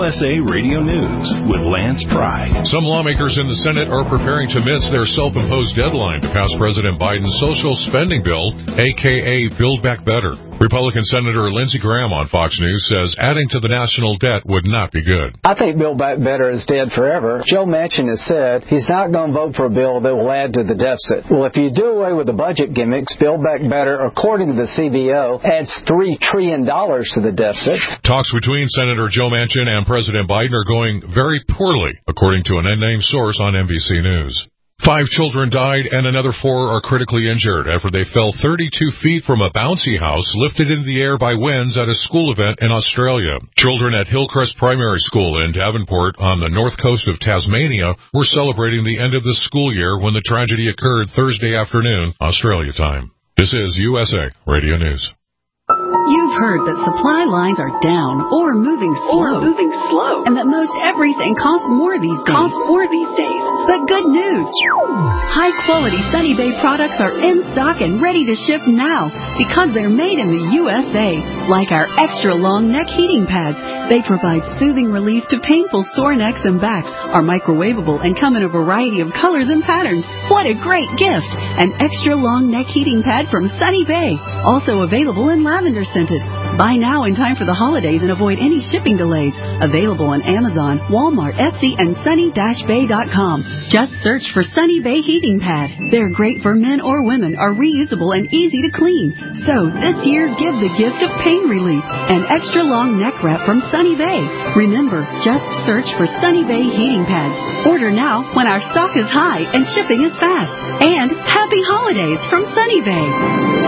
USA Radio News with Lance Pry. Some lawmakers in the Senate are preparing to miss their self-imposed deadline to pass President Biden's social spending bill, a.k.a. Build Back Better. Republican Senator Lindsey Graham on Fox News says adding to the national debt would not be good. I think Build Back Better is dead forever. Joe Manchin has said he's not going to vote for a bill that will add to the deficit. Well, if you do away with the budget gimmicks, Build Back Better, according to the CBO, adds $3 trillion to the deficit. Talks between Senator Joe Manchin and President Biden are going very poorly, according to an unnamed source on NBC News. 5 children died and another 4 are critically injured after they fell 32 feet from a bouncy house lifted into the air by winds at a school event in Australia. Children at Hillcrest Primary School in Devonport on the north coast of Tasmania were celebrating the end of the school year when the tragedy occurred Thursday afternoon, Australia time. This is USA Radio News. You've heard that supply lines are down or moving slow, and that most everything costs more these days. But good news! High-quality Sunny Bay products are in stock and ready to ship now because they're made in the USA. Like our extra-long neck heating pads. They provide soothing relief to painful sore necks and backs, are microwavable, and come in a variety of colors and patterns. What a great gift! An extra-long neck heating pad from Sunny Bay. Also available in lavender scented. Buy now in time for the holidays and avoid any shipping delays. Available on Amazon, Walmart, Etsy, and sunny-bay.com. Just search for Sunny Bay Heating Pad. They're great for men or women, are reusable and easy to clean. So this year, give the gift of pain relief. An extra long neck wrap from Sunny Bay. Remember, just search for Sunny Bay Heating Pads. Order now when our stock is high and shipping is fast. And happy holidays from Sunny Bay.